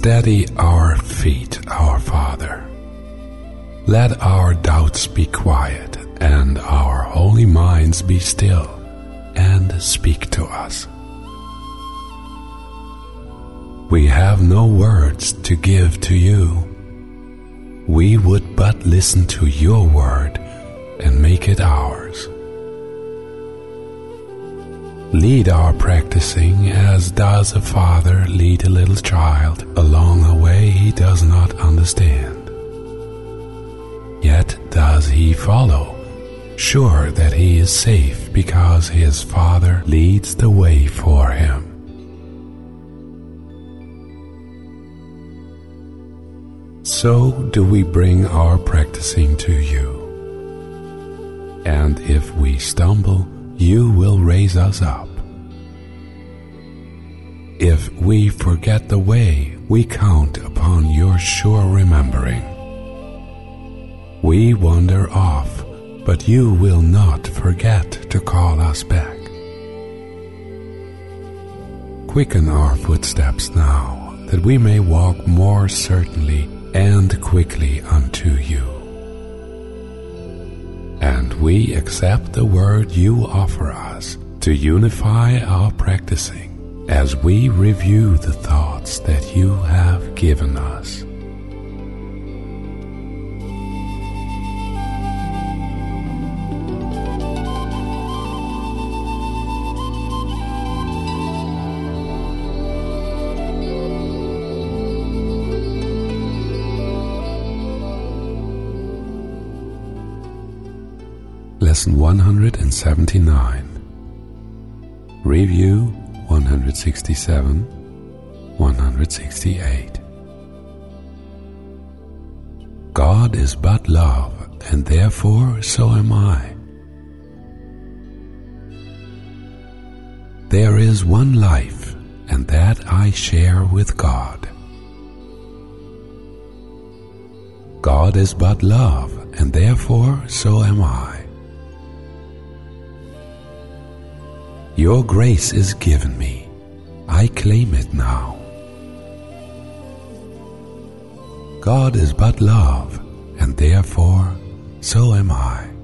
Steady our feet, our Father. Let our doubts be quiet, and our holy minds be still, and speak to us. We have no words to give to you. We would but listen to your word and make it ours. Lead our practicing as does a father lead a little child along a way he does not understand. Yet does he follow, sure that he is safe because his Father leads the way for him. So do we bring our practicing to you. And if we stumble, you will raise us up. If we forget the way, we count upon your sure remembering. We wander off, but you will not forget to call us back. Quicken our footsteps now, that we may walk more certainly and quickly unto you. And we accept the word you offer us to unify our practicing as we review the thoughts that you have given us. Lesson 179. Review 167, 168. God is but love, and therefore so am I. There is one life, and that I share with God. God is but love, and therefore so am I. Your grace is given me. I claim it now. God is but love, and therefore so am I.